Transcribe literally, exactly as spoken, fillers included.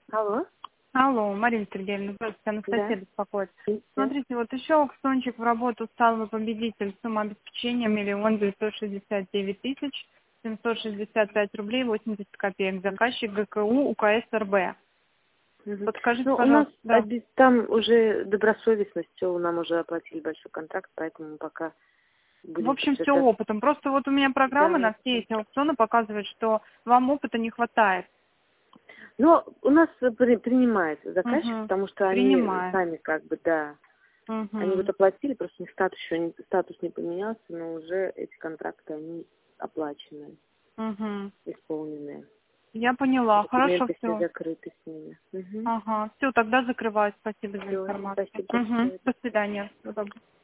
Алло. Алло, Марина Сергеевна, здравствуйте, Да. Анастасия беспокоит. Да. Смотрите, вот еще аукциончик в работу стал вы победитель. Сумма обеспечения миллион девятьсот шестьдесят девять тысяч семьсот шестьдесят пять рублей восемьдесят копеек. Заказчик ГКУ УКС РБ. Мгм. Подскажите, Ну, у нас пожалуйста, да. обе- там уже добросовестность, все, нам уже оплатили большой контракт, поэтому пока В будем общем, все подтверждать. опытом. Просто вот у меня программа Да. на все эти аукционы показывает, что вам опыта не хватает. Но у нас э, при- принимается заказчик, Угу. потому что они Принимаю. сами как бы, да, они вот Угу. оплатили, просто у них статус еще не, статус не поменялся, но уже эти контракты, они оплаченные, Угу. исполненные. Я поняла. Хорошо, Документы все все. закрыты с ними. Угу. Ага. Все, тогда закрываю. Спасибо за Все, информацию. спасибо Угу. большое. До свидания. Всего доброго.